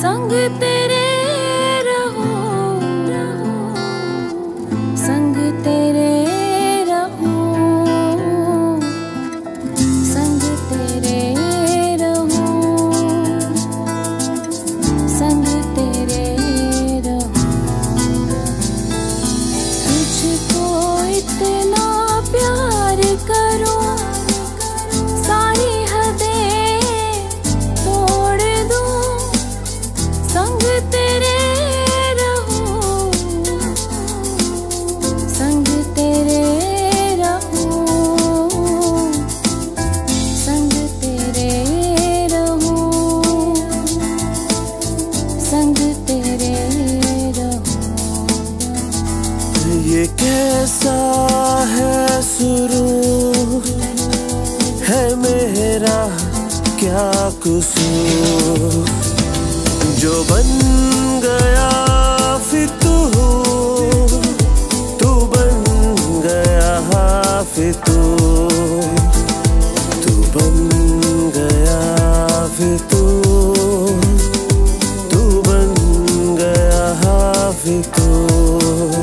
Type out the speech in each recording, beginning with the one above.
संग तेरे रहूं, संग तेरे रहूं, संग तेरे रहूं, संग तेरे रहूं। तुझको इतना प्यार करूं, सारी हदें तोड़ दूं, संग तेरे रहूं, संग तेरे रहूं, संग तेरे रहूं, संग तेरे रहूं। ये कैसा है सुरूर है मेरा, क्या कसूर जो बन गया फितूर, तू बन गया फितूर, तू बन गया फितूर, तू बन गया फितूर।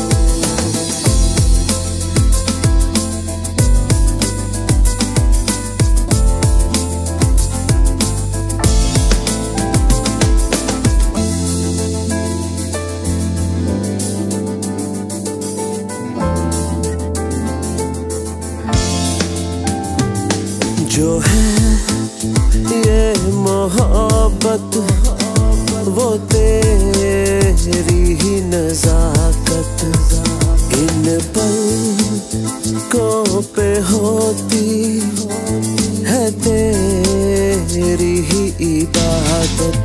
जो है ये मोहब्बत, वो तेरी ही नजाकत, इन पलकों पे होती है तेरी ही इबादत।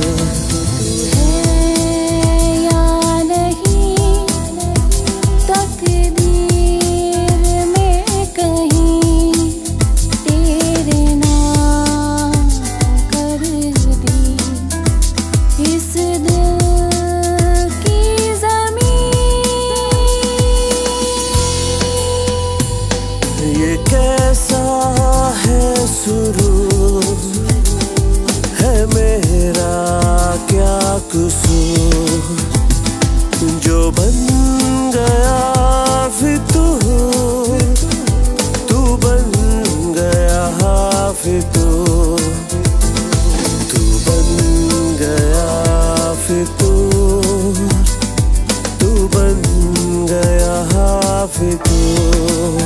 ये कैसा है सुरूर है मेरा, क्या कसूर जो बन गया फितूर, तू बन गया फितूर, तू बन गया फितूर, तू बन गया फितूर।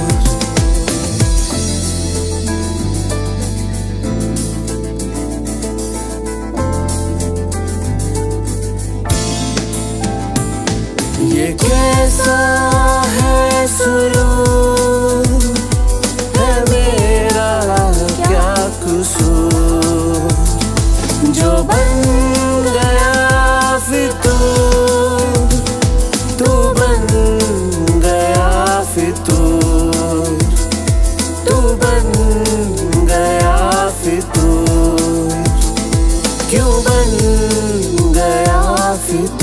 ये कैसा है सुरूर है मेरा, क्या कसूर जो बन गया फितूर, तू बन गया फितूर, तू बन गया फितूर, क्यों बन गया फितूर।